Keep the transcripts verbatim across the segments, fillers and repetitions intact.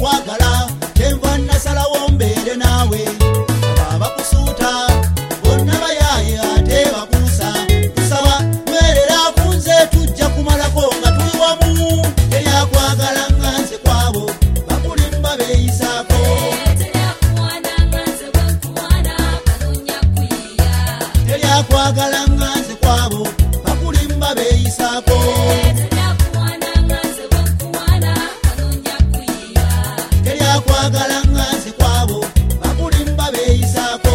teryakwagala kyenva nasalawo mbeere naawe aba bakusuuta bonna bayaye ate bakuusa tusaba mwerera kunze tujja kumalako nga tuli wamu teryakwagala nga nze kwabo bakulimba beeyisaako teryakwagala nga nze kwabo bakulimba beeyisaako teryakwagala nga nze kwabo bakulimba beeyisaako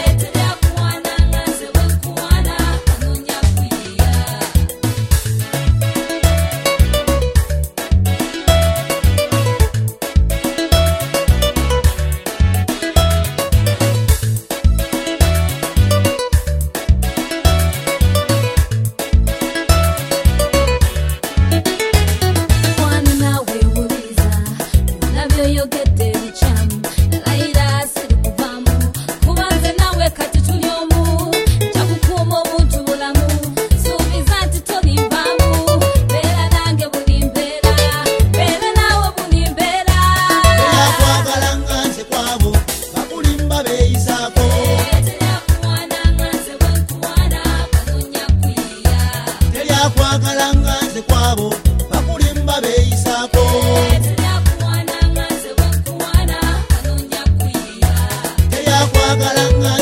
teryakwagala nga nze kwabo bakulimba beeyisaako teryakwagala nga